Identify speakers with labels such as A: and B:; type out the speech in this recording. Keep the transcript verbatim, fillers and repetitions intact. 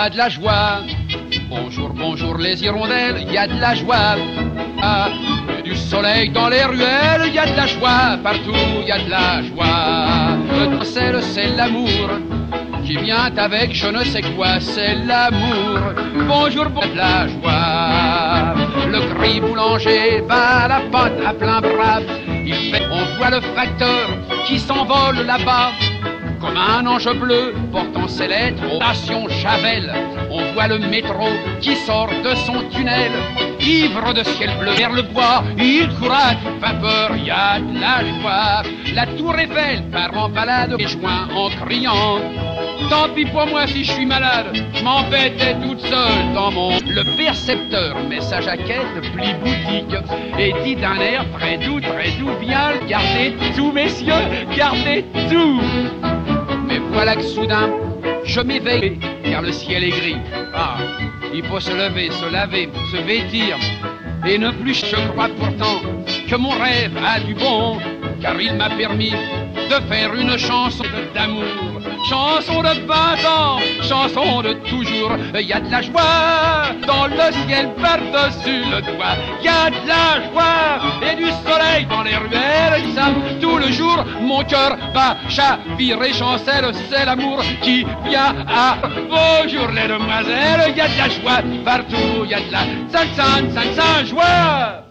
A: a de la joie. Bonjour, bonjour les hirondelles, il y a de la joie. Ah, du soleil dans les ruelles, il y a de la joie. Partout, il y a de la joie. Le sel, c'est l'amour qui vient avec je ne sais quoi, c'est l'amour. Bonjour, bon de la joie. Le gris boulanger bat la pâte à plein bras. Il fait, on voit le facteur qui s'envole là-bas comme un ange bleu portant ses lettres aux stations Javel. On voit le métro qui sort de son tunnel, ivre de ciel bleu vers le bois. Il court à toute vapeur, il y a de la joie. La tour Eiffel part en balade et joint en criant. Tant pis pour moi si je suis malade, je m'embêtais toute seule dans mon... Le percepteur met sa jaquette, plie boutique et dit d'un air très doux, très doux, bien, gardez tout messieurs, gardez tout. Mais voilà que soudain, je m'éveille, car le ciel est gris. Ah, il faut se lever, se laver, se vêtir, et ne plus, je crois pourtant, que mon rêve a du bon, car il m'a permis de faire une chanson d'amour. Chanson de vingt ans, chanson de toujours. Il y a de la joie dans le ciel par-dessus le toit. Il y a de la joie et du soleil dans les ruelles. Ça, tout le jour, mon cœur va chavirer, chancelle. C'est l'amour qui vient à bonjour les demoiselles. Il y a de la joie partout, il y a de la san san san san joie.